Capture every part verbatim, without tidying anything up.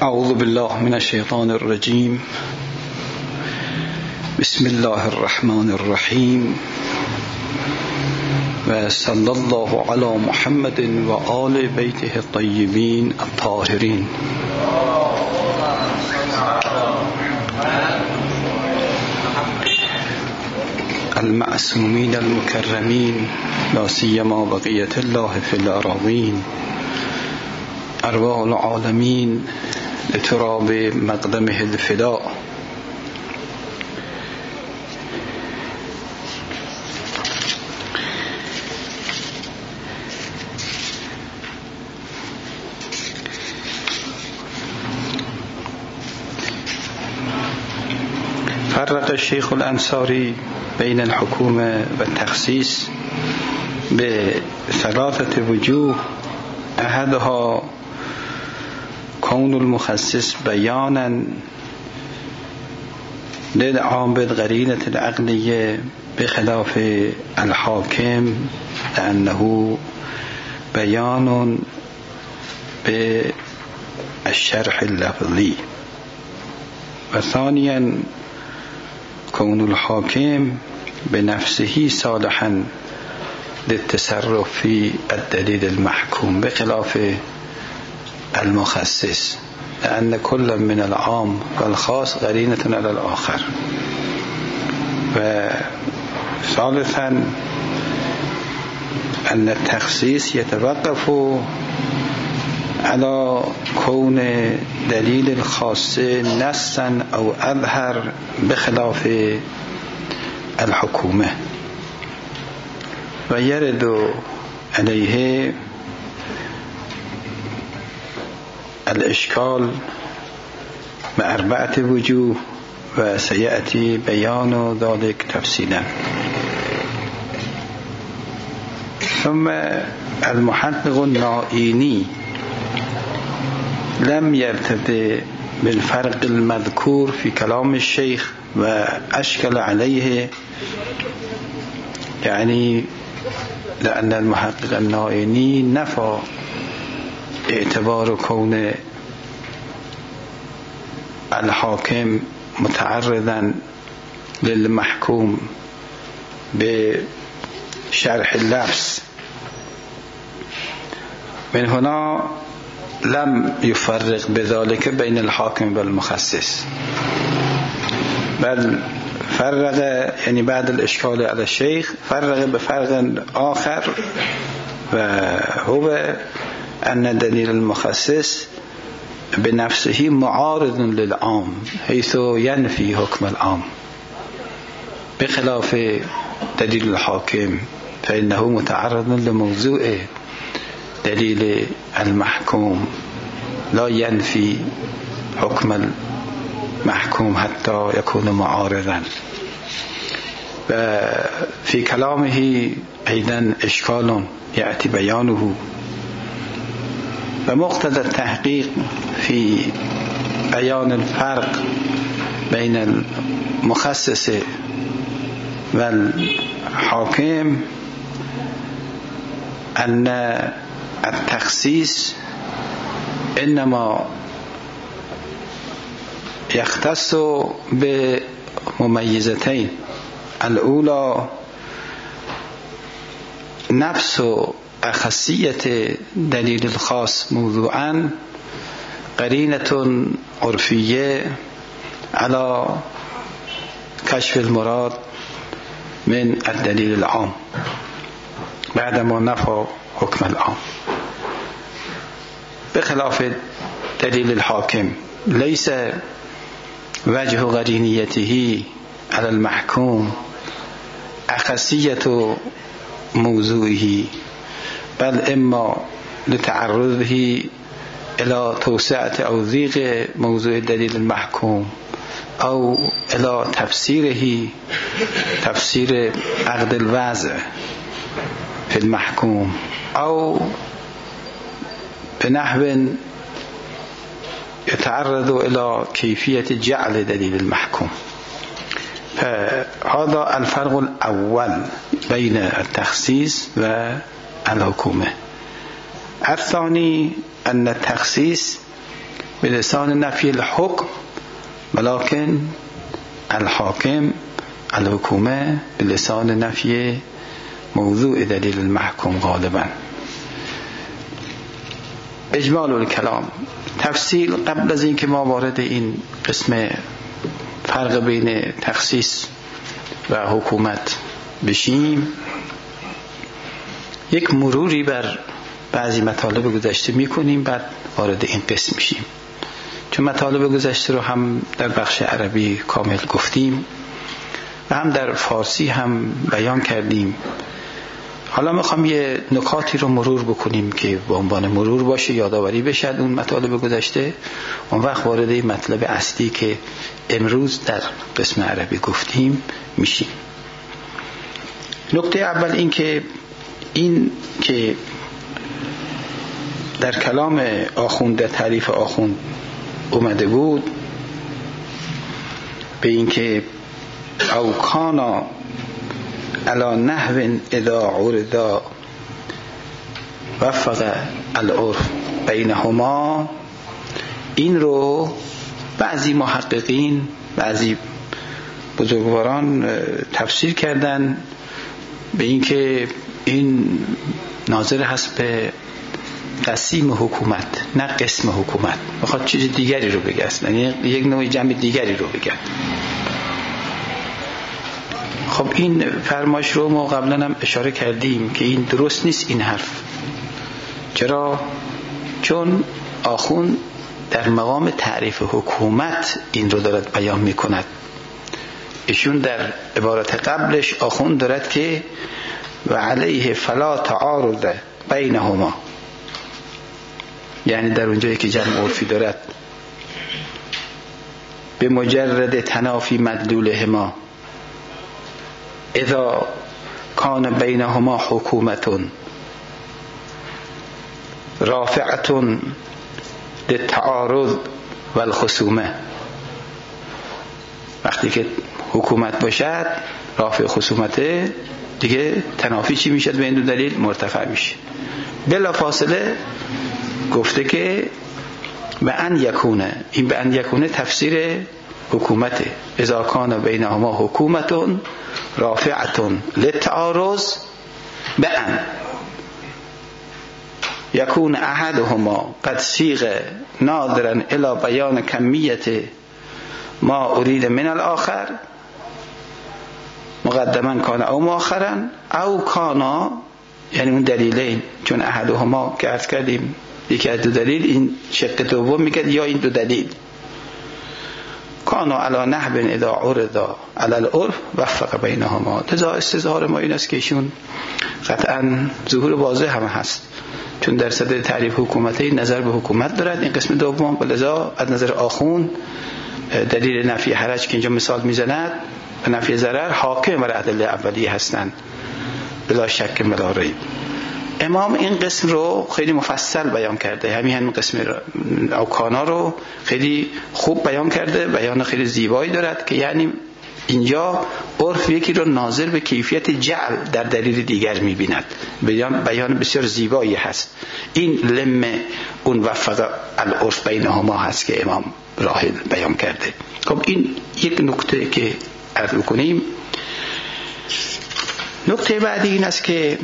اعوذ بالله من الشیطان الرجیم. بسم الله الرحمن الرحیم و صلی الله علی محمد و آل بیته الطیبین الطاهرین. المعصومین المکرمین لا سیما بقیة الله فی الأراضین. ارواح العالمین لتراب مقدمه الفداء. فرق الشيخ الأنصاري بين الحكومة والتخصيص بثلاثة وجوه. أحدها كون المخصص بيانا للعام بالقرينة العقلية بخلاف الحاكم لأنه بيان بالشرح اللفظي. وثانيا كون الحاكم بنفسه صالحا للتصرف في الدليل المحكوم بخلاف المخصص لأن كل من العام والخاص قرينة على الآخر. وثالثا أن التخصيص يتوقف على كون دليل الخاص نصا أو أظهر بخلاف الحكومة. ويرد عليه الإشكال بأربعة وجوه وسيأتي بيان ذلك تفصيلا. ثم المحقق النائيني لم يرتد بالفرق المذكور في كلام الشيخ وأشكل عليه، يعني لأن المحقق النائيني نفى اعتبار كون الحاكم متعرضا للمحكوم بشرح اللفظ. من هنا لم يفرق بذلك بين الحاكم والمخصص، بل فرق، يعني بعد الإشكال على الشيخ فرق بفرق آخر، وهو أن دليل المخصص بنفسه معارض للعام حيث ينفي حكم العام بخلاف دليل الحاكم فإنه متعرض لموضوع دليل المحكوم لا ينفي حكم المحكوم حتى يكون معارضا. وفي كلامه أيضا إشكال يأتي بيانه. ومقتضى التحقيق في بيان الفرق بين المخصص والحاكم أن التخصيص إنما يختص بمميزتين. الأولى نفس أخصية دليل الخاص موضوعا قرينة عرفية على كشف المراد من الدليل العام بعدما نفى حكم العام، بخلاف دليل الحاكم ليس وجه قرينيته على المحكوم أخصية موضوعه، بل إما لتعرضه إلى توسعة أو ضيق موضوع الدليل المحكوم أو إلى تفسيره تفسير عقد الوضع في المحكوم أو بنحو يتعرض إلى كيفية جعل دليل المحكوم. فهذا الفرق الأول بين التخصيص والحكومة. الثاني أن التخصيص به لسان نفی الحکم، ولکن الحاکم الحکومه به لسان نفی موضوع دلیل المحکوم غالبا. اجمال الکلام، تفصیل قبل از این که ما وارد این قسم فرق بین تخصیص و حکومت بشیم، یک مروری بر بعضی مطالب گذشته میکنیم، بعد وارد این قسم میشیم. چون مطالب گذشته رو هم در بخش عربی کامل گفتیم و هم در فارسی هم بیان کردیم. حالا میخوام یه نکاتی رو مرور بکنیم که به عنوان مرور باشه، یادآوری بشه اون مطالب گذشته. اون وقت وارد این مطلب اصلی که امروز در قسم عربی گفتیم میشیم. نکته اول این که این که در کلام آخوند، در تعریف آخوند اومده بود به این که او کانا علی نحو اذا عرضا وفق العرف بینهما، این رو بعضی محققین، بعضی بزرگواران تفسیر کردن به این که این ناظر هست به قسیم حکومت، نه قسم حکومت. میخواد چیز دیگری رو بگه، یعنی یک نوع جمع دیگری رو بگه. خب این فرمایش رو ما قبلا هم اشاره کردیم که این درست نیست این حرف. چرا؟ چون آخوند در مقام تعریف حکومت این رو دارد بیان میکند. ایشون در عبارت قبلش آخوند دارد که و علیه فلا تعارض بینهما، یعنی در اونجایی که جمع عرفی دارد به مجرد تنافی مدلولهما اذا کان بینهما حکومتون رافعتون للتعارض والخصومه، وقتی که حکومت باشد رافع خصومته دیگه تنافی چی میشد؟ به این دو دلیل مرتفع میشه. بلا فاصله گفته که به ان یکونه، این به ان یکونه تفسیر حکومته. اذا کان بینهما حکومتون رافعتون للتعارض به ان یکون احدهما قد صیغ ناظرا الی بیان کمیت ما ارید من الاخر مقدما کان او مؤخرا او کانا، یعنی اون دلیلین، چون احدهما که عرض کردیم یکی از دو دلیل، این شق دوم میگه یا این دو دلیل کانا علی نحو اذا عرض علی العرف وفق بینهما. لذا استظهار ما این است که ایشون قطعا ظهور واضح هم هست، چون در صدر تعریف حکومتی نظر به حکومت دارد این قسم دوم، و لذا از نظر آخوند دلیل نفی حرج که اینجا مثال میزند و نفی ضرر حاکم بر ادله اولیه هستند بلا شک بلا ریب. امام این قسم رو خیلی مفصل بیان کرده، همین همین قسم اوکانا رو خیلی خوب بیان کرده، بیان خیلی زیبایی دارد که یعنی اینجا عرف یکی رو ناظر به کیفیت جعل در دلیل دیگر می‌بیند. بیان بیان بسیار زیبایی هست. این لم اون وفق العرف بینهما هست که امام راحل بیان کرده. خب این یک نکته که عرض کنیم. نکته بعدی این است که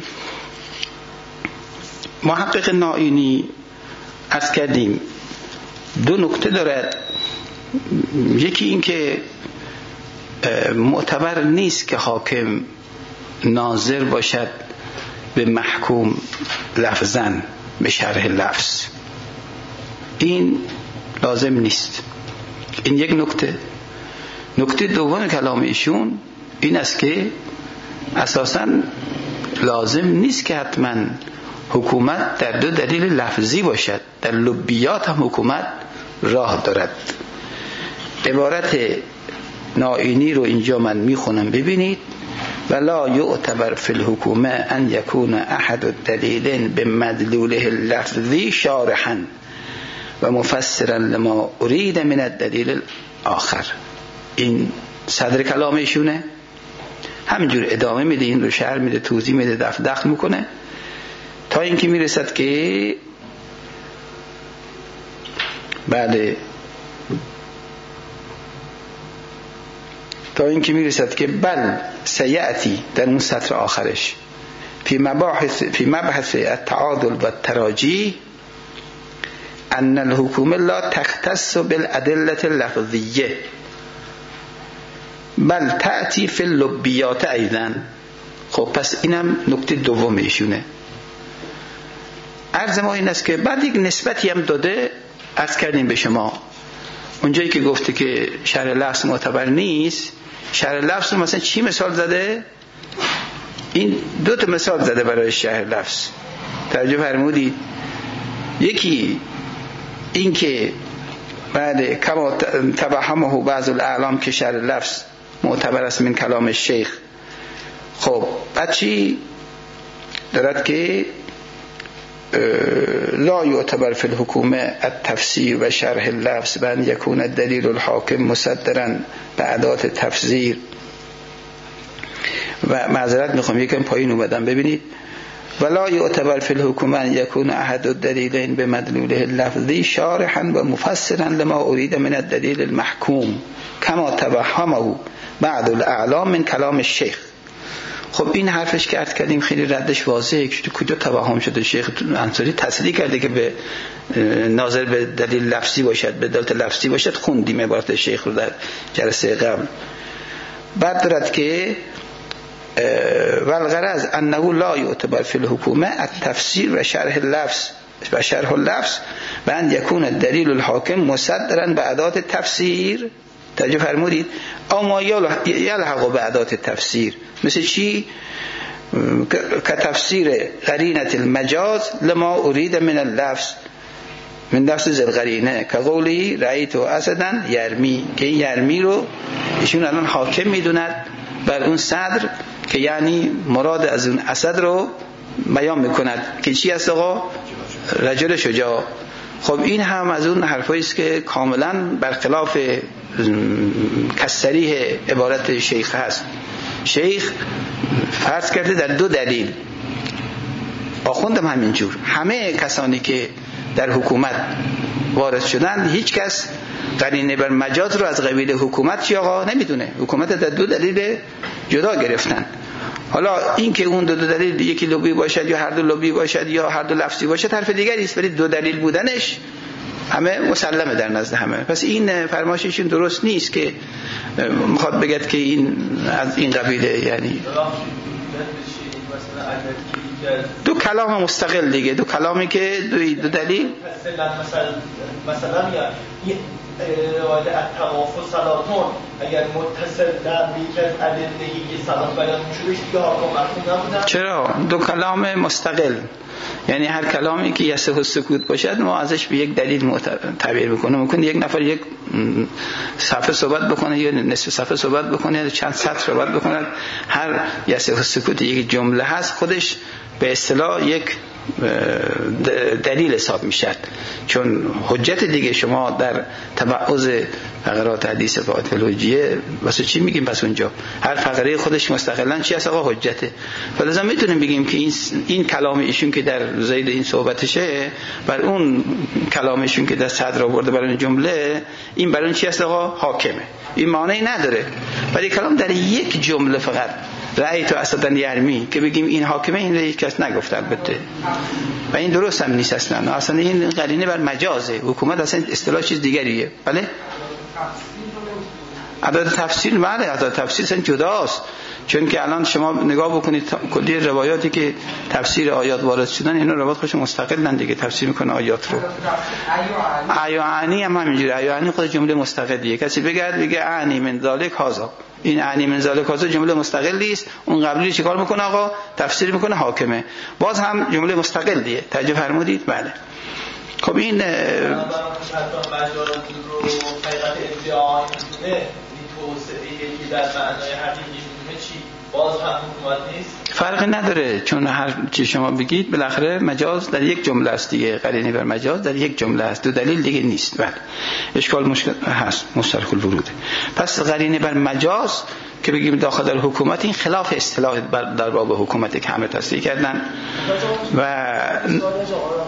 محقق نائینی عرض کردیم دو نکته دارد. یکی این که معتبر نیست که حاکم ناظر باشد به محکوم لفظاً به شرح لفظ، این لازم نیست. این یک نکته. نکته دوم کلام ایشون این است که اساساً لازم نیست که حتما حکومت در دو دلیل لفظی باشد، در لبیات هم حکومت راه دارد. عبارت نائینی رو اینجا من میخونم ببینید: ولا یعتبر فی الحکومه ان یکون احد الدلیلین بمدلوله اللفظی شارحا و مفسرا لما ارید من الدلیل آخر. این صدر کلام ایشونه، همینجور ادامه میده، این رو شرح میده، توضیح میده، دفع دخل میکنه تا اینکه میرسد که بعد تا اینکه میرسد که بل سیأتی در اون سطر آخرش فی مباحث فی مبحث التعادل و التراجی ان الحکومه لا تختص بالادله اللفظیه بل تأتی فی اللبیات ایضا. خب پس اینم نکته دوم ایشونه. عرض ما این است که بعد یک نسبتی هم داده، عرض کردیم به شما اونجایی که گفته که شرح لفظ معتبر نیست، شرح لفظ رو مثلا چی مثال زده؟ این دو تا مثال زده برای شرح لفظ، توجه فرمودید؟ یکی این که بعد کما تبهمه بعض الاعلام که شرح لفظ معتبر است من کلام شیخ. خب بعد چی دارد که لا یعتبر فی الحکومه التفسیر و شرح اللفظ بان یکون الدلیل الحاکم مصدرا به ادات تفسیر. و معذرت میخوام یکم پایین اومدم، ببینید ولا یعتبر فی الحکومه یکون احد الدلیلین به مدلوله اللفظی شارحا و مفسرا لما ارید من الدلیل المحکوم کما توهمه بعض الاعلام من کلام الشیخ. خب این حرفش که عرض کردیم خیلی ردش واضحه که کجا توهم شده. شیخ انصاری تصریح کرده که به ناظر به دلیل لفظی باشد، به دلالت لفظی باشد، خوندیم عبارت شیخ رو در جلسه قبل. بعد دارد که والغرض انه لا یعتبر فی الحکومه التفسیر و شرح اللفظ و شرح اللفظ و ان یکون الدلیل الحاکم مصدرا به ادات تفسیر. توجه فرمودید؟ اما یلحق به ادات تفسیر مثل چی؟ که تفسیر قرینه المجاز لما ارید من اللفظ من لفظ ذل قرینه که قولی رأیت اسدا یرمی، که این یرمی رو ایشون الان حاکم میدوند بر اون صدر که یعنی مراد از اون اسد رو بیان میکند که چی است آقا؟ رجل شجاع. خب این هم از اون حرفایی است که کاملا برخلاف کسریح عبارت شیخ هست. شیخ فرض کرده در دو دلیل، آخوندم همینجور، همه کسانی که در حکومت وارد شدن هیچ کس قرینه بر مجاز رو از قبیل حکومت چی آقا نمیدونه. حکومت در دو دلیل جدا گرفتن. حالا این که اون دو, دو دلیل یکی لبی باشد یا هر دو لبی باشد یا هر دو لفظی باشد حرف دیگری است، ولی دو دلیل بودنش همه مسلمه در نزد همه. پس این فرمایششون درست نیست که میخواد بگد که این از این قبیله، یعنی دو کلام مستقل دیگه، دو کلامی که دو, دو دلیل مثلا مثلا یا روایت الطواف و صلاتون اگر متصل در بیک از ادلهی صلات بیان شدش دیگه حاکم مرحوم نبودن. چرا؟ دو کلام مستقل، یعنی هر کلامی که یصح السکوت باشد ما ازش به یک دلیل تعبیر میکنه. ممکن یک نفر یک صفحه صحبت بکنه یا نصف صفحه صحبت بکنه یا چند سطر صحبت بکنه، هر یصح السکوت یک جمله هست خودش به اصطلاح یک دلیل حساب میشد، چون حجت دیگه شما در تبعض فقرات حدیث فاتحه واسه چی میگیم؟ پس اونجا هر فقره خودش مستقلا چی هست آقا؟ حجته. فلذا میتونیم بگیم که این این کلام ایشون که در زید این صحبتشه بر اون کلام ایشون که در صدر آورده برای جمله، این برای اون چی هست آقا؟ حاکمه. این معنی نداره. ولی کلام در یک جمله فقط رأیت اسدا یرمی که بگیم این حاکمه، این رو هیچ کس نگفت البته، و این درست هم نیست اصلا. اصلا این قرینه بر مجازه. حکومت اصلا اصطلاح چیز دیگریه. بله ادات تفسیر، بله ادات تفسیر اصلا جداست، چون که الان شما نگاه بکنید کلی روایاتی که تفسیر آیات وارد شدن اینا روایات خودش مستقلن دیگه، تفسیر میکنه آیات رو. ایوانی هم همینجوری، ایوانی خود جمله مستقلیه. کسی بگه بگه اعنی من ذالک هذا، این اعنی من ذالک هذا جمله مستقلی است. اون قبلی چیکار میکنه آقا؟ تفسیر میکنه حاکمه، باز هم جمله مستقلیه. توجه فرمودید؟ بله. خب این باز هم حکومت نیست، فرقی نداره، چون هر چی شما بگید بالاخره مجاز در یک جمله است دیگه، قرینه بر مجاز در یک جمله است، دو دلیل دیگه نیست. بله اشکال مشکل هست، مسترخ الورود. پس قرینه بر مجاز که بگیم داخل در حکومت، این خلاف اصطلاح در باب حکومت که همه تصریح کردن. و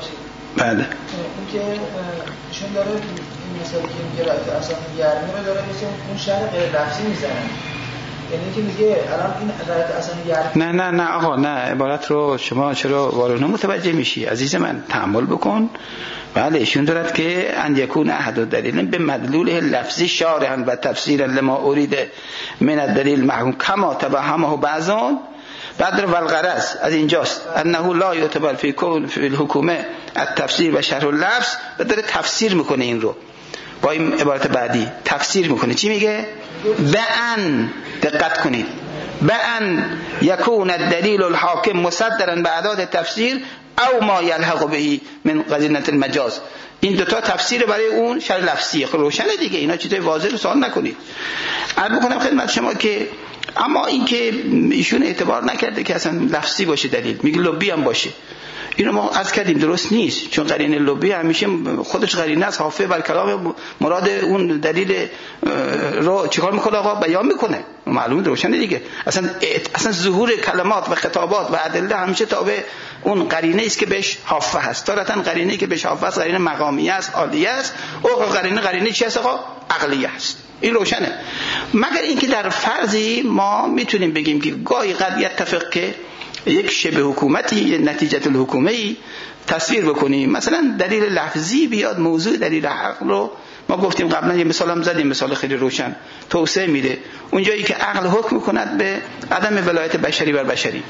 بله این که ایشون داره این مثلا که میگه رایت اصلا گرمی رو داره مثل اون شهر غیر لفظی میزنن، یعنی که میگه الان این رایت اصلا گرمی. نه نه نه آقا نه، عبارت رو شما چرا وارونه متوجه میشی عزیز من؟ تحمل بکن. بله ایشون دارد که ان یکون احد الدلیل به مدلوله لفظی شارحا و تفسیرا لما اريد من الدلیل محکوم کما تبهمه بعضون. بعد و الغرض از اینجاست انه لا یعتبر فی کون فی الحکومه التفسیر و شرح اللفظ. و داره تفسیر میکنه این رو با این عبارت بعدی تفسیر میکنه. چی میگه؟ بأن، دقت کنید، بأن یکون الدلیل الحاکم مصدرا به اعداد تفسیر او ما یلحق به من قرینه المجاز. این دوتا تفسیر برای اون شرح لفظی. خب روشنه دیگه، اینا چیزای واضح رو سوال نکنید. عرض بکنم خدمت شما که اما این که ایشون اعتبار نکرده که اصلا لفظی باشه دلیل، میگه لبی هم باشه. اینو ما عرض کردیم درست نیست، چون قرینه لبی همیشه خودش قرینه است، حافظ بر کلام مراد اون دلیل رو چیکار میکنه آقا؟ بیان میکنه. معلومه روشنه دیگه. اصلا اصلا ظهور کلمات و خطابات و ادله همیشه تابع اون قرینه است که بهش حافظ هست. تارتن قرینه که بهش حافظ قرینه مقامیه است، عالیه است. او قرینه قرینه چی است آقا؟ عقلیه است. این روشنه. مگر اینکه در فرضی ما میتونیم بگیم که گاهی قد یتفق که یک شبه حکومتی نتیجه الحکومه‌ای تصویر بکنیم، مثلا دلیل لفظی بیاد موضوع دلیل عقل رو ما گفتیم قبلا، یه مثال هم زدیم، مثال خیلی روشن توسعه میده اونجایی که عقل حکم کند به عدم ولایت بشری بر بشری.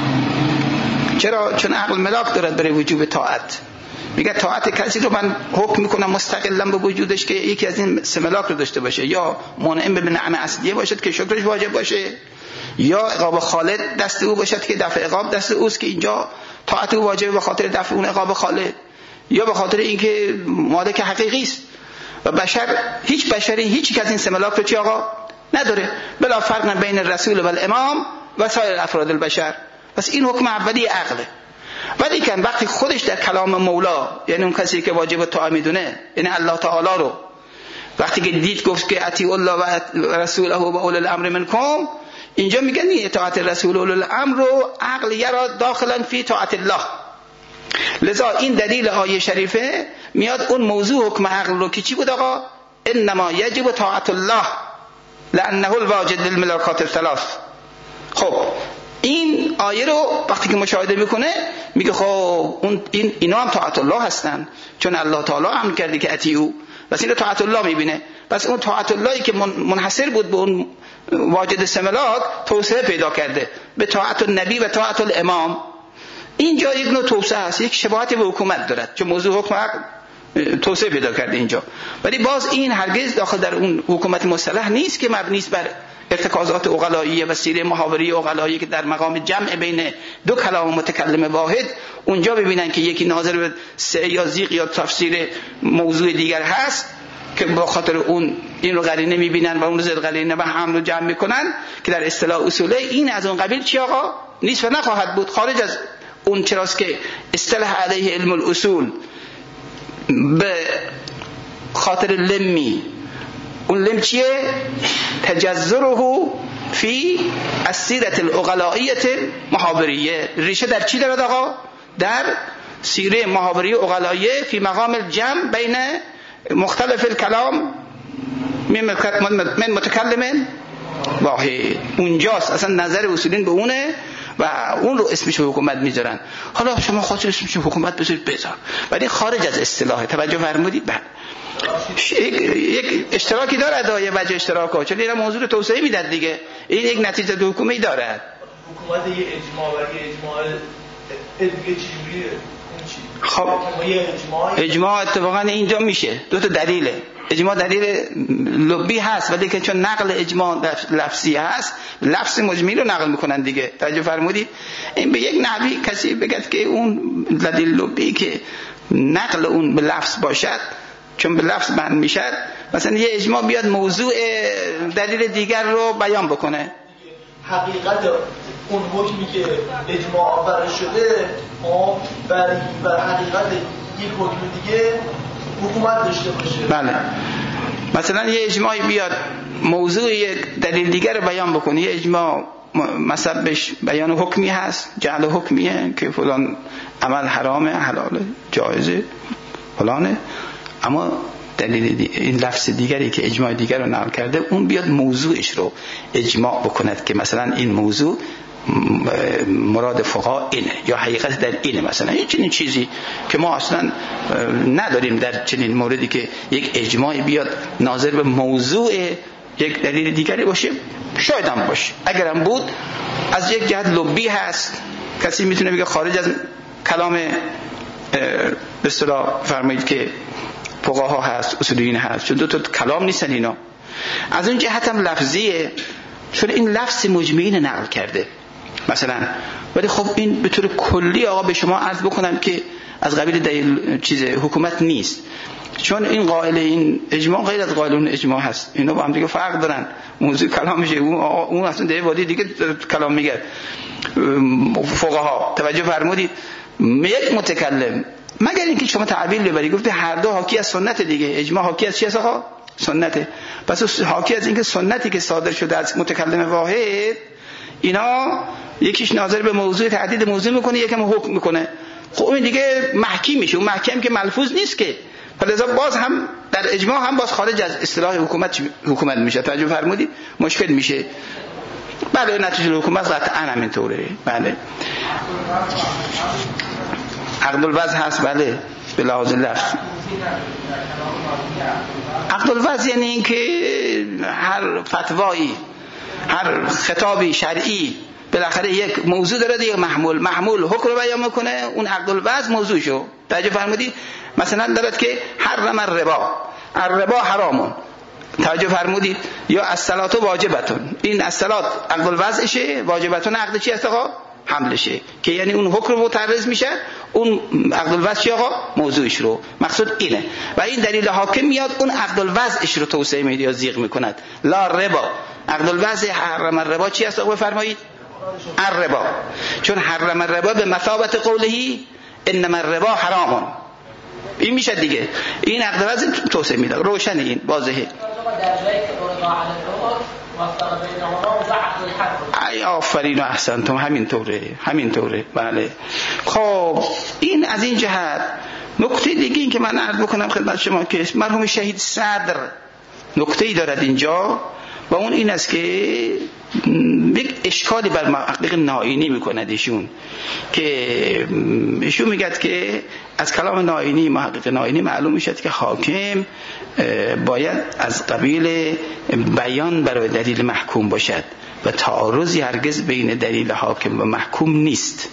چرا؟ چون عقل ملاک دارد برای وجوب طاعت. میگه طاعت کسی رو من حکم میکنم مستقلا به وجودش که یکی از این سه ملاک رو داشته باشه، یا منعم به نعمه اصلیه باشد که شکرش واجب باشه، یا عقاب خالد دست او باشد که دفع عقاب دست اوست که اینجا طاعت او واجب به خاطر دفع اون عقاب خالد، یا به خاطر اینکه مالک حقیقی است. و بشر، هیچ بشری هیچ یک از این سه ملاک رو چی آقا نداره، بلا فرق بین الرسول و الامام و سایر افراد البشر. پس این حکم اولی عقله. ولی که وقتی خودش در کلام مولا، یعنی اون کسی که واجب طاعت میدونه، یعنی الله تعالی رو، وقتی که دید گفت که اطیعوا الله و رسوله و اولی الامر منکم، اینجا میگن این اطاعت رسول و اولی الامر رو عقل یرا داخلا فی طاعت الله. لذا این دلیل آیه شریفه میاد اون موضوع حکم عقل رو که چی بود آقا؟ انما یجب طاعت الله لانه الواجد للملکات الثلاث. خب این آیه رو وقتی که مشاهده میکنه میگه خب اون این اینا هم طاعت الله هستن، چون الله تعالی امر کرده که اطیعوا، پس این رو طاعت الله میبینه. پس اون طاعت اللهی که منحصر بود به اون واجد سملاک توسعه پیدا کرده به طاعت النبی و طاعت الامام. اینجا یک نوع توسعه است، یک شباهت به حکومت دارد، چون موضوع حکم عقل توسعه پیدا کرده اینجا. ولی باز این هرگز داخل در اون حکومت مصطلح نیست که مبنی است بر ارتکازات عقلاییه و سیره محاوری عقلایی که در مقام جمع بین دو کلام متکلم واحد اونجا ببینن که یکی ناظر به سعی یا زیغ یا تفسیر موضوع دیگر هست که با خاطر اون این رو قرینه میبینن و اون رو زد قرینه و هم رو جمع میکنن، که در اصطلاح اصوله این از اون قبیل چی آقا؟ نیست و نخواهد بود، خارج از اون. چراست که اصطلاح علیه علم الاصول به خاطر لمی، اون لم چیه؟ تجذره فی السیرت العقلائیت محاوریه. ریشه در چی دارد آقا؟ در سیره محاوری عقلائیه فی مقام الجمع بین مختلف الکلام من متکلم واحد. اونجاست اصلا نظر اصولین به اونه و اون رو اسمش حکومت میذارن. حالا شما خواهد اسمش حکومت بذارید بذار، ولی خارج از اصطلاح. توجه فرمودید؟ بله یک اشتراکی داره، دایه وجه اشتراک ها، چون این موضوع توسعه میداد دیگه. این یک نتیجه دو حکومتی داره. حکومت یه اجماع و یه اجماع دیگه چجوریه؟ خب اجماع اتفاقا اینجا میشه دو تا دلیله. اجماع دلیل لبی هست، ولی که چون نقل اجماع لفظی هست، لفظ مجمعی رو نقل میکنن دیگه. توجه فرمودید؟ این به یک نحوی کسی بگد که اون دلیل لبی که نقل اون به لفظ باشد، چون به لفظ بند میشد، مثلا یه اجماع بیاد موضوع دلیل دیگر رو بیان بکنه. حقیقت اون حکمی که اجماع آورده شده برای بر حقیقت یک حکم دیگه حکومت داشته باشه. بله، مثلا یه اجماعی بیاد موضوع یک دلیل دیگر رو بیان بکنه. یه اجماع مذهبش بیان حکمی هست، جعل حکمیه که فلان عمل حرامه، حلاله، جایزه، فلانه، اما دلیل این لفظ دیگری که اجماع دیگر رو نقل کرده اون بیاد موضوعش رو اجماع بکند که مثلا این موضوع مراد فقها اینه یا حقیقت در اینه، مثلا این چنین چیزی که ما اصلا نداریم در چنین موردی که یک اجماع بیاد ناظر به موضوع یک دلیل دیگری باشه، شاید هم باشه، اگرم بود از یک جهت لبی هست، کسی میتونه بگه خارج از کلام به اصطلاح فرمایید که فقها هست، اصولیین هست، چون دو تا کلام نیستن اینا. از اون جهت هم لفظیه، چون این لفظ مجمعین نقل کرده مثلا، ولی خب این به طور کلی آقا به شما عرض بکنم که از قبیل دلیل چیز حکومت نیست، چون این قائل این اجماع غیر از قائل اون اجماع هست، اینا با هم دیگه فرق دارن، موضوع کلامشه، اون اون اصلا در وادی دیگه کلام میگه. فقها توجه فرمودید، یک متکلم مگر اینکه شما تعبیر ببری گفته هر دو حاکی از سنت دیگه، اجماع حاکی از چی است آقا؟ سنته. پس حاکی از اینکه سنتی که صادر شده از متکلم واحد، اینا یکیش ناظر به موضوع تعدید موضوع میکنه، یکم حکم میکنه، خب این دیگه محکی میشه، اون محکم که ملفوظ نیست که، فلذا باز هم در اجماع هم باز خارج از اصطلاح حکومت حکومت میشه. توجه فرمودید؟ مشکل میشه. بله نتیجه حکومت قطعا همینطوره. بله عقد الوضع هست، بله به لحاظ لفظ. عقد الوضع یعنی این که هر فتوایی، هر خطابی شرعی بالاخره یک موضوع داره دیگه، محمول محمول حکم رو بیان میکنه، اون عقد الوضع موضوع شو. توجه فرمودید؟ مثلا دارد که حرم الربا، الربا حرامون، توجه فرمودید؟ یا الصلاه واجبتون، این الصلاه عقد الوضعشه، واجبتون عقد چی است آقا؟ حملشه، که یعنی اون حکم رو متعرض میشه، اون عقد الوضع چی آقا؟ موضوعش رو. مقصود اینه و این دلیل حاکم میاد اون عقد الوضعش رو توسعه میده یا زیغ میکند. لا ربا، عقد الوضع حرم الربا چی است آقا بفرمایید؟ الربا، چون حرم الربا به مثابت قوله انما الربا حرامون، این میشه دیگه، این عقد الوضع توسعه میده. روشن، این واضحه. ای آفرین و احسنتم، همین طوره، همین طوره. بله خب این از این جهت. نکته دیگه این که من عرض بکنم خدمت شما که مرحوم شهید صدر نکته‌ای دارد اینجا و اون این است که یک اشکالی بر محقق نائینی میکند ایشون، که ایشون میگد که از کلام نائینی، محقق نائینی معلوم میشد که حاکم باید از قبیل بیان برای دلیل محکوم باشد و تعارضی هرگز بین دلیل حاکم و محکوم نیست.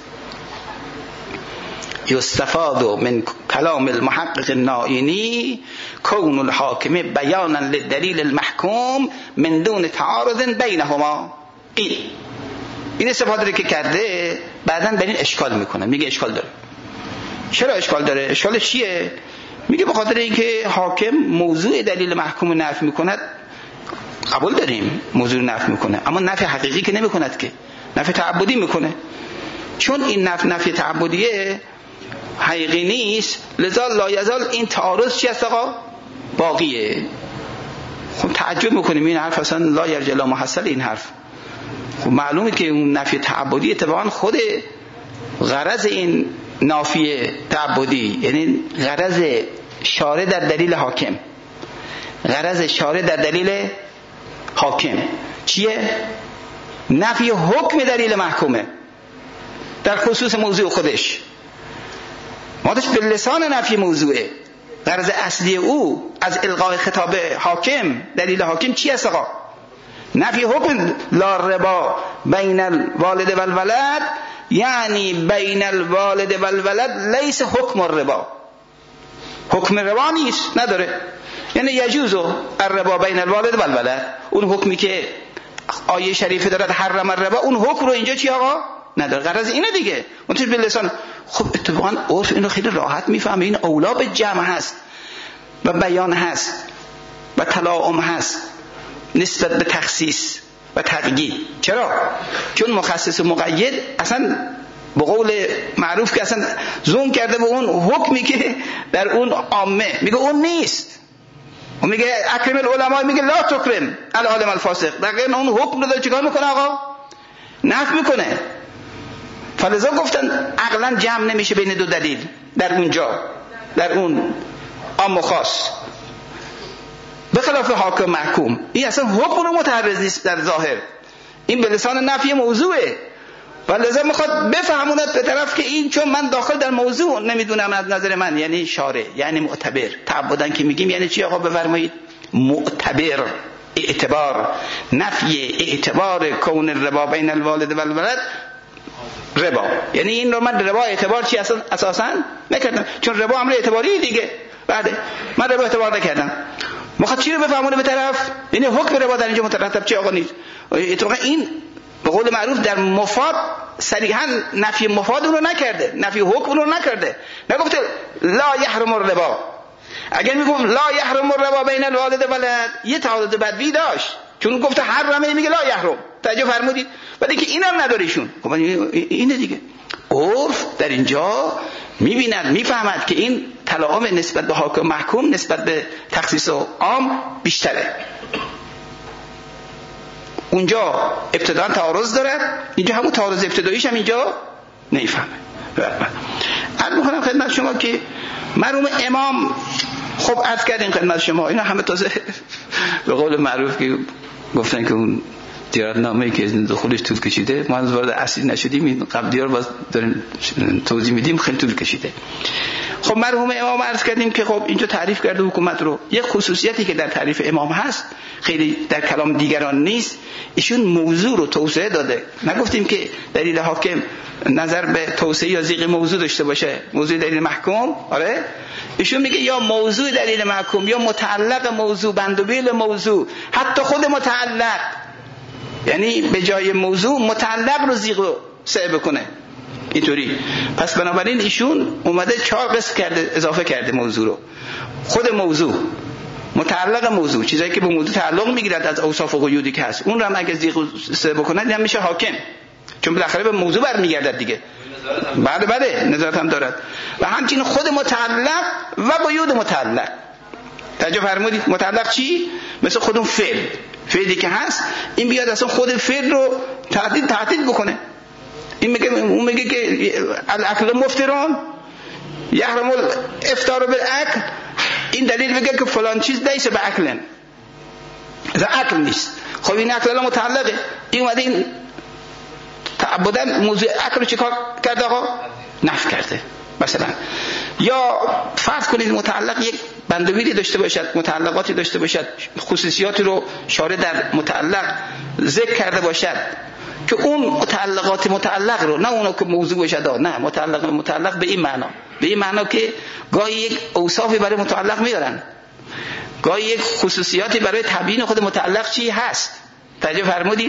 یستفاد من کلام المحقق النائینی کون الحاکم بیانا للدلیل المحکوم من دون تعارض بینهما. این این استفاده که کرده بعداً به این اشکال میکنه، میگه اشکال داره. چرا اشکال داره؟ اشکالش چیه؟ میگه به خاطر اینکه حاکم موضوع دلیل محکوم نفی میکند، قبول داریم موضوع نفی میکنه، اما نفی حقیقی که نمیکند، که نفی تعبدی میکنه. چون این نفی نفی تعبدیه حقیقی نیست، لذا لا یزال این تعارض چی است آقا؟ باقیه. خب تعجب میکنیم این حرف اصلا لا یرجع الی محصل، این حرف خب معلومه که اون نفی تعبدی اتفاقا خود غرض این نافی تعبدی، یعنی غرض شارع در دلیل حاکم، غرض شارع در دلیل حاکم چیه؟ نفی حکم دلیل محکومه در خصوص موضوع خودش. مادش به لسان نفی موضوعه. غرض اصلی او از القاء خطاب حاکم، دلیل حاکم چی است آقا؟ نفی حکم. لا ربا بین الوالد والولد، یعنی بین الوالد والولد لیس حکم الربا، حکم ربا نیست، نداره. یعنی یجوز الربا بین الوالد والولد، اون حکمی که آیه شریفه دارد حرم الربا، اون حکم رو اینجا چی آقا؟ نداره. غرض اینه دیگه. منتج به لسان. خب اتفاقا عرف اینو خیلی راحت میفهمه، این اولا به جمع هست و بیان هست و تلاعم هست نسبت به تخصیص و تقیید. چرا؟ چون مخصص و مقید اصلا به قول معروف که اصلا زوم کرده به اون حکمی که در اون عامه، میگه اون نیست. اون میگه اکرم العلماء، میگه لا تکرم العالم الفاسق. دقیقاً اون حکم رو داره چیکار میکنه آقا؟ نفی میکنه. فلذا گفتن عقلا جمع نمیشه بین دو دلیل در اونجا، در اون عام و خاص، به خلاف حاکم محکوم. این اصلا حکم رو متعرض نیست در ظاهر، این به لسان نفی موضوعه و لذا میخواد بفهموند به طرف که این چون من داخل در موضوع نمیدونم از نظر من، یعنی شارع، یعنی معتبر. تعبدن که میگیم یعنی چی آقا بفرمایید؟ معتبر، اعتبار، نفی اعتبار کون الربا بین الوالد و الولد ربا، یعنی این رو من ربا اعتبار چی اساسا نکردم، چون ربا امر اعتباری دیگه. بعد من ربا اعتبار نکردم، میخواد چی رو بفهمونه به طرف؟ یعنی حکم ربا در اینجا مترتب چی آقا نیست. اتفاقا این به قول معروف در مفاد صریحا نفی مفاد رو نکرده، نفی حکم رو نکرده، نگفته لا یحرم الربا. اگر میگم لا یحرم الربا بین الوالد و ولد یه تعارض بدوی داشت، چون گفته حرمه میگه لا یحرم. توجه فرمودید؟ ولی که اینم نداریشون. خب اینه دیگه. عرف در اینجا میبیند، میفهمد که این تلاعام نسبت به حاکم محکوم نسبت به تخصیص و عام بیشتره. اونجا ابتداً تعارض دارد، اینجا همون تعارض ابتداییش هم اینجا نمیفهمه. عرض می‌کنم خدمت شما که مرحوم امام، خب عرض کردیم خدمت شما اینا همه تازه به قول معروف که گفتن که اون دیارتنامه‌ای که دخولش طول کشیده، ما هنوز وارد اصلی نشدیم، این قبلی رو باز داریم توضیح میدیم، خیلی طول کشیده. خب مرحوم امام عرض کردیم که خب اینجا تعریف کرده حکومت رو. یک خصوصیتی که در تعریف امام هست خیلی در کلام دیگران نیست، ایشون موضوع رو توسعه داده. نگفتیم که دلیل حاکم نظر به توسعه یا ضیق موضوع داشته باشه، موضوع دلیل محکوم. آره ایشون میگه یا موضوع دلیل محکوم یا متعلق موضوع، بندوبیل موضوع، حتی خود متعلق، یعنی به جای موضوع متعلق رو ضیق و سعی بکنه اینطوری. پس بنابراین ایشون اومده چهار قسم کرده، اضافه کرده موضوع رو. خود موضوع، متعلق موضوع، چیزایی که به موضوع تعلق میگیرد از اوصاف و قیودی که هست، اون رو هم اگه ضیق سعی بکنه دیگه میشه حاکم، چون بالاخره به موضوع برمیگردد دیگه. بعد بعد نظارت هم دارد. و همچنین خود متعلق و قیود متعلق. توجه فرمودید؟ متعلق چی؟ مثل خود اون فعل، فعلی که هست این بیاد اصلا خود فعل رو تعدیل تعدیل بکنه. این میگه، اون میگه که الاکل مفتران یحرم الافطار بالاکل، این دلیل میگه که فلان چیز لیس به اکلن، از اکل نیست. خب این اکل متعلقه، این اومده این تعبدن موضوع اکل رو چیکار کرده آقا؟ نفی کرده. مثلا یا فرض کنید متعلق یک بندویری داشته باشد، متعلقاتی داشته باشد، خصوصیاتی رو شارع در متعلق ذکر کرده باشد که اون متعلقات متعلق رو، نه اونو که موضوع باشد، نه متعلق متعلق به این معنا، به این معنا که گاهی یک اوصافی برای متعلق میارن، گاهی یک خصوصیاتی برای تبیین خود متعلق چی هست. توجه فرمودید؟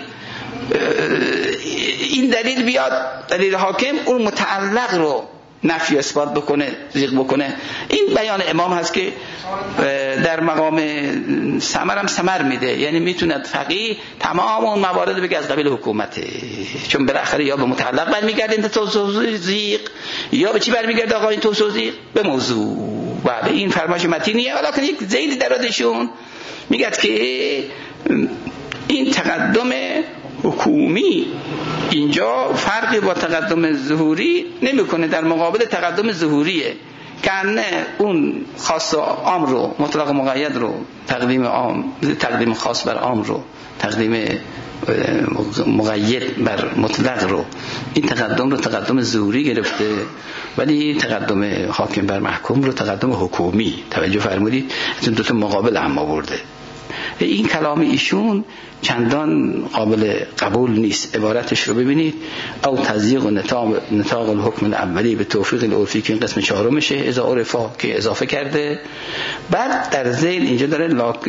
این دلیل بیاد، دلیل حاکم اون متعلق رو نفی اثبات بکنه، ضیق بکنه. این بیان امام هست که در مقام ثمر هم ثمر میده، یعنی میتوند فقیه تمام اون موارد بگه از قبیل حکومته، چون بالاخره یا به متعلق برمیگرده این توسعه ضیق، یا به چی برمیگرده آقا این توسعه ضیق؟ به موضوع. بله این فرمایش متینیه، ولی یک زیدی درادشون میگه که این تقدم حکومی اینجا فرقی با تقدم ظهوری نمیکنه، در مقابل تقدم ظهوریه که اون خاص و عام رو، مطلق و مقید رو، تقدیم عام، تقدیم خاص بر عام رو، تقدیم مقید بر مطلق رو، این تقدم رو تقدم ظهوری گرفته، ولی تقدم حاکم بر محکوم رو تقدم حکومی. توجه فرمودید؟ این دو تا مقابل هم آورده. این کلام ایشون چندان قابل قبول نیست. عبارتش رو ببینید: او تضییق و نطاق, نطاق الحکم الاولی به توفیق العرفی، که این قسم چهارمشه، اذا عرفا که اضافه کرده. بعد در ذیل اینجا داره لاک...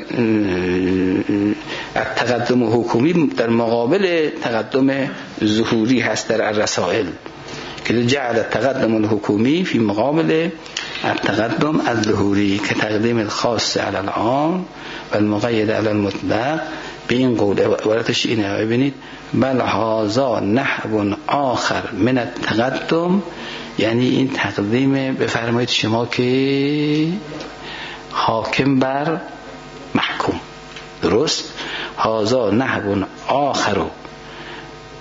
تقدم حکومی در مقابل تقدم ظهوری هست در الرسائل، که جعل تقدم الحکومی فی مقابل التقدم الظهوری که تقدیم الخاص علی العام و المقید علی المطلق. به این قول عبارتش اینه، ببینید: بل هذا نحو آخر من التقدم، یعنی این تقدیم بفرمایید شما که حاکم بر محکوم، درست؟ هذا نحو آخر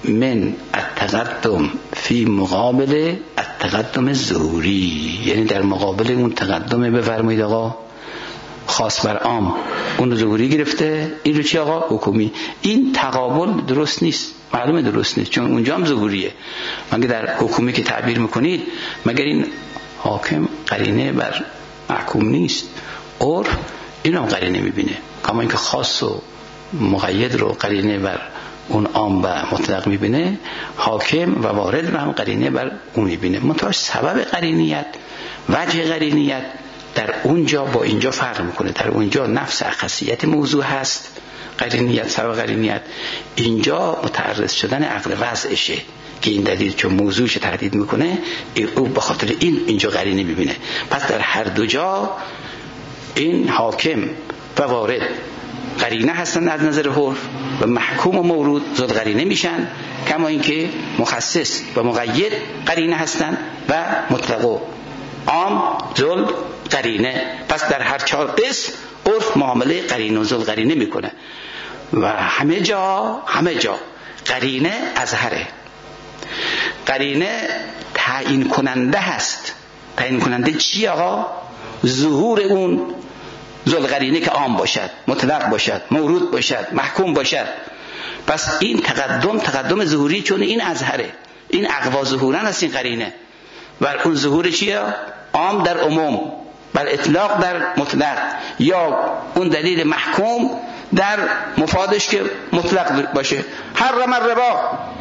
من التقدم فی مقابل التقدم ظهوری، یعنی در مقابل اون تقدم بفرمایید آقا خاص بر عام اون رو ظهوری گرفته، این رو چی آقا حکومی. این تقابل درست نیست، معلومه درست نیست، چون اونجا هم ظهوریه. مگه در حکومی که تعبیر میکنید مگر این حاکم قرینه بر محکوم نیست؟ عرف اینو هم قرینه میبینه، کما اینکه خاص و مقید رو قرینه بر اون عام و مطلق میبینه، حاکم و وارد رو هم قرینه بر اون میبینه. منتها سبب قرینیت، وجه قرینیت در اونجا با اینجا فرق میکنه. در اونجا نفس اخصیت موضوع هست، قرینیت سبب قرینیت، اینجا متعرض شدن عقل وضعشه که این دلیل چون موضوعش تهدید میکنه او به خاطر این اینجا قرینه میبینه. پس در هر دو جا این حاکم و وارد قرینه هستن از نظر حرف و محکوم و مورود ذل قرینه میشن، کما اینکه مخصص و مقید قرینه هستن و مطلق و عام ذل قرینه. پس در هر چهار قسم عرف معامله قرینه و ذل قرینه میکنه و همه جا همه جا قرینه اظهره، قرینه تعیین کننده هست. تعیین کننده چی آقا؟ ظهور اون ذل قرینه که عام باشد، مطلق باشد، مورود باشد، محکوم باشد. پس این تقدم تقدم ظهوری، چون این اظهره، این اقوا ظهورن هست این قرینه. و اون ظهور چیه؟ عام در عموم، بر اطلاق در مطلق، یا اون دلیل محکوم در مفادش که مطلق باشه. حرم الربا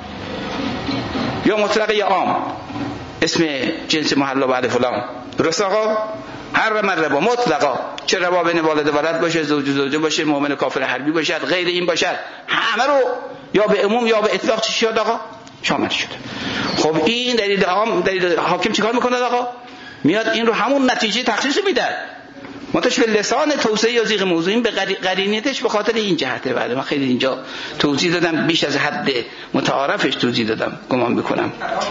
یا مطلق یا عام، اسم جنس محلا بعد فلان، درست آقا؟ حرم الربا مطلقا، چه ربا بین والد ولد باشه، زوج زوجه باشه، مؤمن کافر حربی باشد، غیر این باشد، همه رو یا به عموم یا به اطلاق چی شد آقا؟ شامل شده. خب این دلیل عام، دلیل حاکم چیکار میکنه آقا؟ میاد این رو همون نتیجه تخصیص میده، منتش به لسان توسعه یا زیغ موضوع، این به قرینیتش به خاطر این جهته. بعد من خیلی اینجا توضیح دادم، بیش از حد متعارفش توضیح دادم گمان میکنم.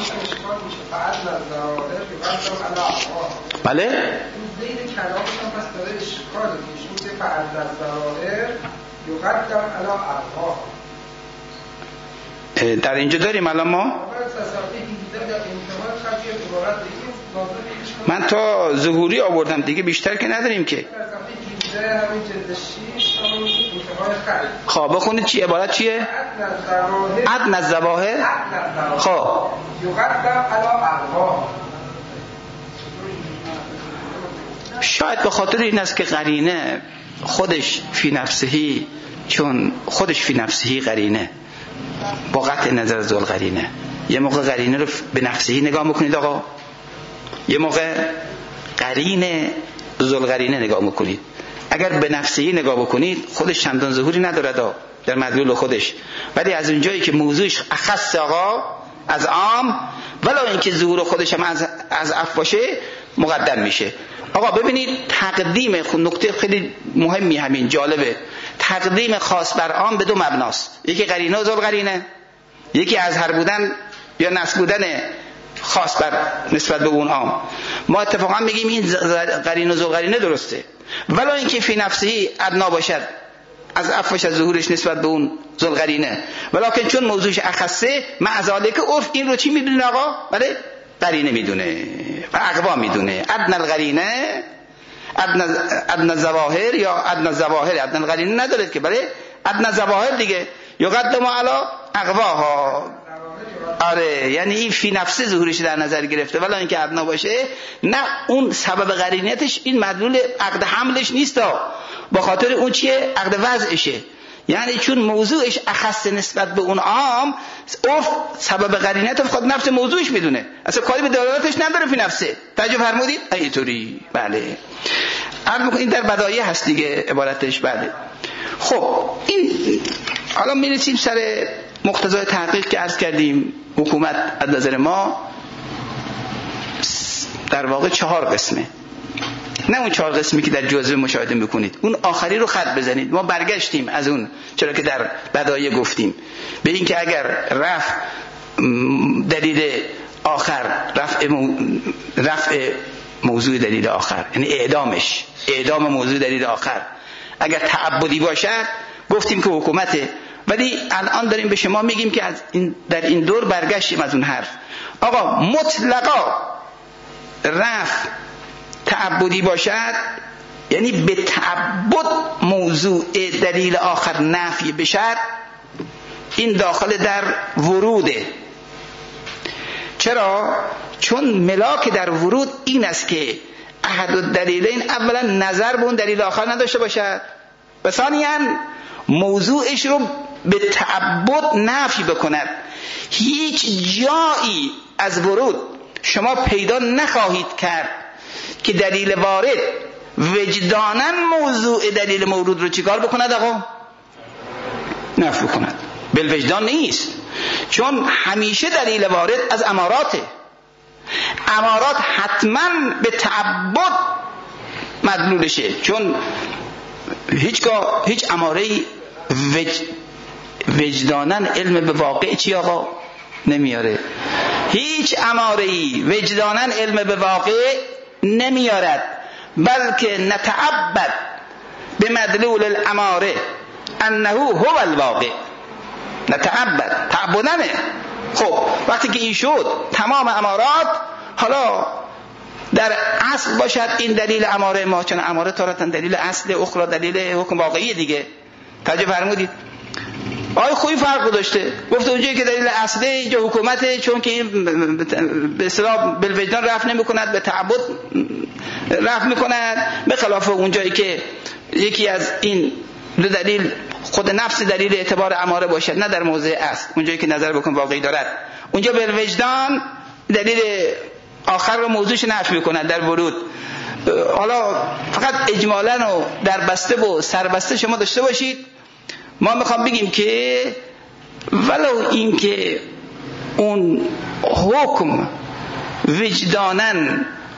بله؟ زید کلامشون پس داره اشکال میشه که فعل الظواهر یقدم علی ارواح. در اینجا داریم الان ما. من تا ظهوری آوردم دیگه، بیشتر که نداریم که. خواه بخونید چی عبارت چیه؟ عدن الظواهر. خواه یقدم علی ارواح. شاید به خاطر این است که قرینه خودش فی نفسهی، چون خودش فی نفسهی قرینه با قطع نظر ذل قرینه. یه موقع قرینه رو به نفسهی نگاه میکنید آقا، یه موقع قرینه ذل قرینه نگاه میکنید. اگر به نفسهی نگاه بکنید خودش چندان ظهوری نداره در مدلول خودش، ولی از اونجایی که موضوعش اخص آقا از عام، ولی اینکه ظهور خودش هم از از اف باشه مقدم میشه. آقا ببینید تقدیم نکته خیلی مهمی همین جالبه، تقدیم خاص بر عام به دو مبناست، یکی قرینه و ذل قرینه، یکی اظهر بودن یا نصب بودن خاص بر نسبت به اون عام. ما اتفاقا میگیم این قرینه و ذل قرینه درسته، ولی اینکه فی نفسه ادنا باشد از افش از ظهورش نسبت به اون ذل قرینه، ولکن چون موضوعش اخصه مع ذالک عرف این رو چی میدونه آقا؟ بله قرینه میدونه و اقوا میدونه. ادنا القرینه ادنا الظواهر یا ادنا الظواهر، ادنا القرینه نداره که، بله ادنا الظواهر دیگه، یقدم علی اقواها. آره یعنی این فی نفسه ظهورش در نظر گرفته، ولی اینکه ادنا باشه نه، اون سبب قرینیتش این مدلول عقد حملش نیست، با خاطر اون چیه؟ عقد وضعشه. یعنی چون موضوعش اخص نسبت به اون عام، عرف سبب قرینیت خود نفس موضوعش میدونه، اصلا کاری به دلالتش نداره فی نفسه. توجه فرمودید؟ اینطوری. بله این در بدایع هست دیگه عبارتش. بله خب این حالا میرسیم سر مقتضای تحقیق که عرض کردیم. حکومت از نظر ما در واقع چهار قسمه، نه اون چهار قسمی که در جزوه مشاهده میکنید، اون آخری رو خط بزنید. ما برگشتیم از اون، چرا که در بدایع گفتیم به این که اگر رفع دلیل آخر، رفع, مو... رفع موضوع دلیل آخر، یعنی اعدامش، اعدام موضوع دلیل آخر اگر تعبدی باشد، گفتیم که حکومت ولی الان داریم به شما میگیم که از این در این دور برگشتیم از اون حرف. آقا مطلقا رفع تعبدی باشد، یعنی به تعبد موضوع دلیل آخر نفی بشد، این داخل در وروده. چرا؟ چون ملاک در ورود این است که احد الدلیلین اولا نظر به اون دلیل آخر نداشته باشد و ثانیاً موضوعش رو به تعبد نفی بکند. هیچ جایی از ورود شما پیدا نخواهید کرد که دلیل وارد وجداناً موضوع دلیل مورود رو چیکار بکند؟ آقا نفی بکند. بالوجدان نیست، چون همیشه دلیل وارد از اماراته. امارات حتما به تعبد مدلولشه، چون هیچگاه هیچ اماره‌ای وج... وجداناً علم به واقع چی آقا نمیاره. هیچ اماره‌ای وجداناً علم به واقع نمیارد، بلکه نتعبد به مدلول الاماره انه هو الواقع. نتعبد تعبدنه. خب وقتی که این شد تمام امارات حالا در اصل باشد این دلیل اماره ما، چون اماره تارتن دلیل اصل، اخرى دلیل حکم واقعی دیگه. توجه فرمودید؟ آی خوبی فرق داشته، گفت اونجایی که دلیل اصله اینجا حکومته، چون که این به اصطلاح بالوجدان رفع نمی‌کند، به تعبد رفع می‌کند، به خلاف اونجایی که یکی از این دو دلیل خود نفس دلیل اعتبار اماره باشد، نه در موضع اصل، اونجایی که نظر بکن واقعی دارد، اونجا بالوجدان دلیل آخر رو موضوعش نفی می‌کند در ورود. حالا فقط اجمالاً و در بسته و سربسته شما داشته باشید. ما میخوام بگیم که ولو این که اون حکم وجداناً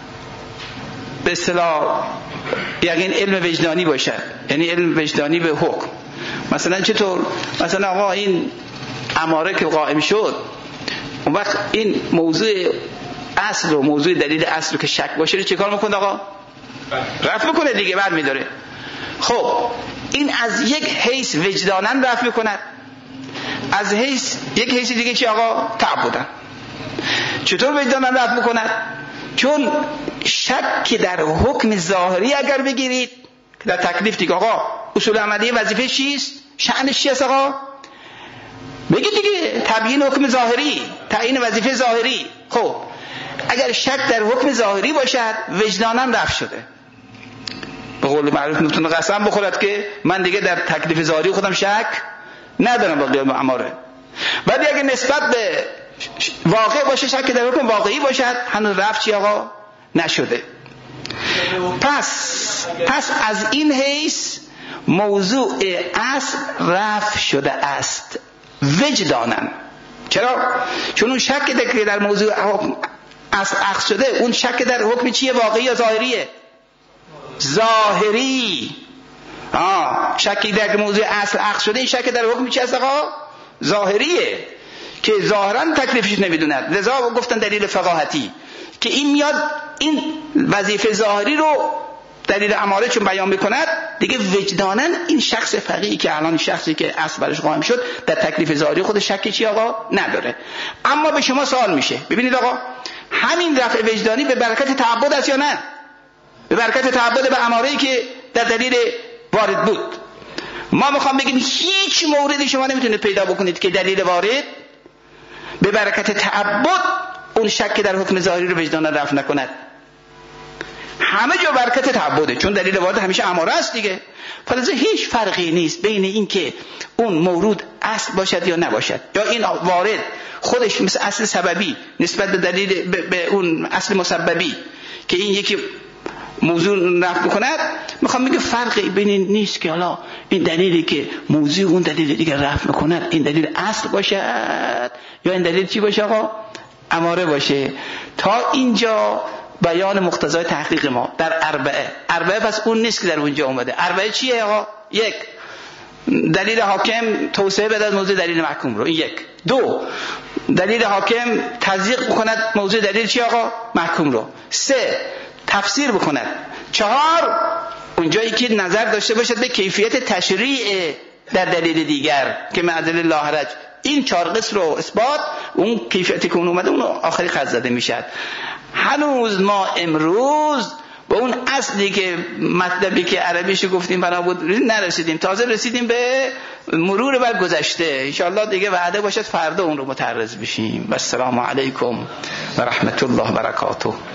به اصطلاح یقین علم وجدانی باشه، یعنی علم وجدانی به حکم. مثلا چطور؟ مثلا آقا این اماره که قائم شد، اون وقت این موضوع اصل و موضوع دلیل اصل رو که شک باشه چه کار میکنه آقا؟ رفع میکنه دیگه، بعد میداره. خب این از یک حیث وجداناً رفع میکند، از حیث یک حیث دیگه چی آقا؟ تعبدن. چطور وجداناً رفع میکند؟ چون شک در حکم ظاهری اگر بگیرید در تکلیف دیگه آقا اصول عملی وظیفه چیست؟ شأنش چیست آقا؟ بگید دیگه تبیین حکم ظاهری، تعیین وظیفه ظاهری. خب اگر شک در حکم ظاهری باشد وجداناً رفع شده. به قول معروف میتونه قسم بخورد که من دیگه در تکلیف ظاهری خودم شک ندارم با قیام اماره. ولی اگه نسبت به واقع باشه، شک در حکم واقعی باشد، هنوز رفع چی آقا نشده. پس پس از این حیث موضوع اصل رفع شده است وجداناً. چرا؟ چون اون شک که در موضوع اصل اخذ شده، اون شک در حکم چیه؟ واقعی یا ظاهریه؟ ظاهری. آه شکی در موضوع اصل اخذ شده، این شک در حکم چی است آقا؟ ظاهریه که ظاهرا تکلیفش نمیدوند. لذا گفتن دلیل فقاهتی که این میاد این وظیفه ظاهری رو دلیل اماره چون بیان میکند، دیگه وجداناً این شخص فقیهی که الان شخصی که اصل برش قائم شد در تکلیف ظاهری خود شکی چی آقا نداره. اما به شما سوال میشه، ببینید آقا همین رفع وجدانی به برکت تعبد است یا نه؟ به برکت تعبد به اماره‌ای که در دلیل وارد بود. ما میخوام بگیم هیچ موردی شما نمیتونید پیدا بکنید که دلیل وارد به برکت تعبد اون شک در حکم ظاهری رو وجدانا رفع نکند. همه جا برکت تعبده، چون دلیل وارد همیشه اماره است دیگه. فلذا هیچ فرقی نیست بین این که اون مورود اصل باشد یا نباشد، یا این وارد خودش مثل اصل سببی نسبت به دلیل به, به اون اصل مسببی که این یکی موضوع رفع بکند. میخوام بگم فرقی بین نیست که حالا این دلیلی که موضوع اون دلیل دیگه رفع میکند این دلیل اصل باشد یا این دلیل چی باشه آقا؟ اماره باشه. تا اینجا بیان مقتضای تحقیق ما در اربعه. اربعه پس اون نیست که در اونجا اومده. اربعه چیه آقا؟ یک، دلیل حاکم توسعه بده موضوع دلیل محکوم رو، این یک. دو، دلیل حاکم تضییق بکند موضوع دلیل چی آقا؟ محکوم رو. سه، تفسیر بکند. چهار، اونجایی که نظر داشته باشد به کیفیت تشریع در دلیل دیگر که معدل لاحرج. این چهار قسم رو اثبات، اون کیفیتی که اون اومده اون آخری خط زده میشد. هنوز ما امروز به اون اصلی که مطلبی که عربیشو گفتیم بنا بود نرسیدیم، تازه رسیدیم به مرور بر گذشته. انشاءالله دیگه وعده باشد فردا اون رو متعرض بشیم. و السلام علیکم و رحمت الله و برکاته.